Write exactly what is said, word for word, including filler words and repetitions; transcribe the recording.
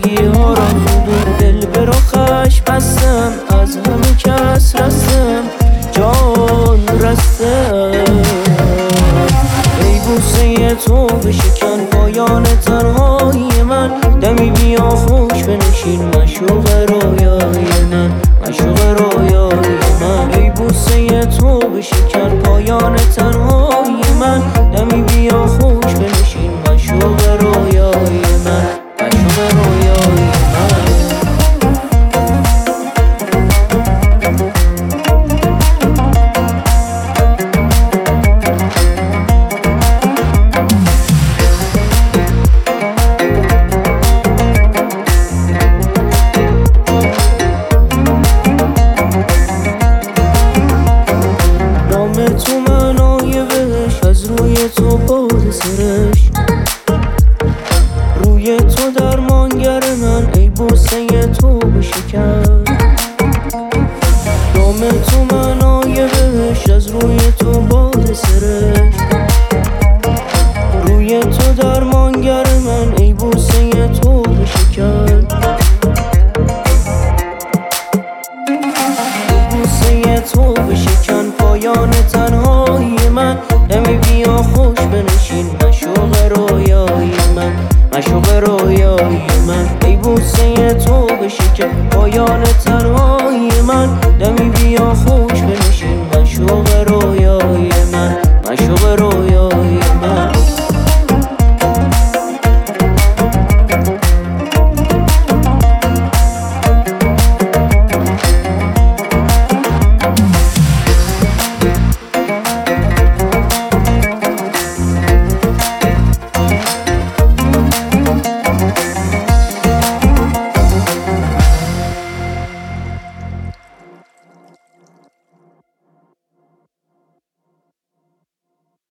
زندگی ها را خوندم، دل به رخش بستم، از همه کس رستم، جان رستم. ای بوسه تو بشکن پایان تنهایی من، دمی بیا خوش بنشین مشوق رویای من، مشوق رویای من. ای بوسه تو بشکن پایان تنهایی من، دمی بیا خوش بنشین مشوق رویای من، مشوق رویای من. تو معنای بهش، از روی تو باد سرش، روی تو درمانگر من، ای بوسه تو بشکن. نام تو معنای بهش، از روی تو باد سرش، روی تو درمانگر من، ای بوسه تو بشکن. بوسه تو بشکن پایان تنهایی من، دمی بیا خوش بنشین مشوق رویای من، مشوق رویای من. ای بوسه تو بشکن پایان تنهایی